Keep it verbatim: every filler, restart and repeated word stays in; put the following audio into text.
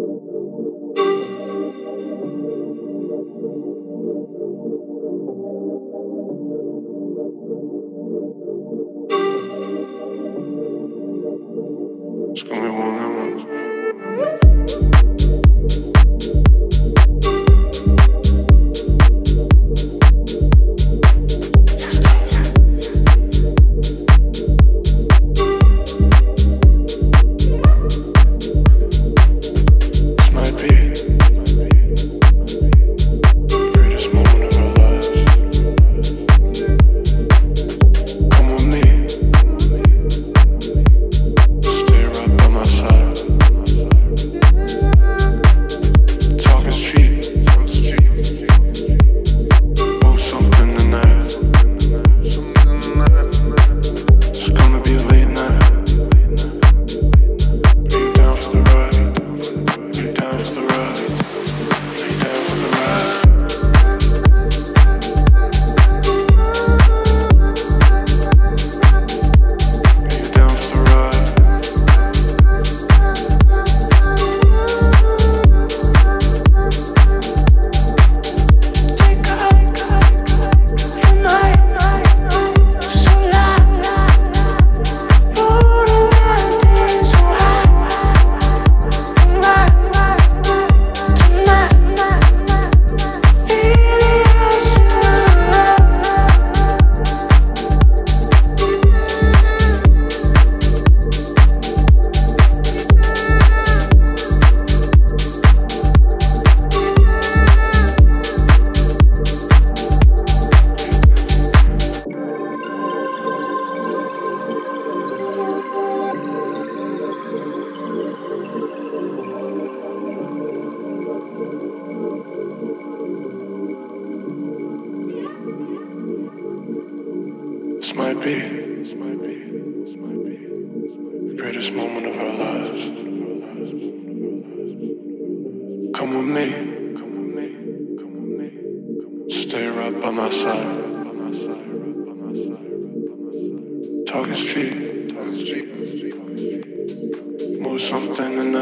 It's gonna be one of them ones. This might be, this might be, this might be the greatest moment of our lives. Come with me, come with me, come with me. Stay right by my side, by my side, by my side, by my side. Talking street, talking street, move something.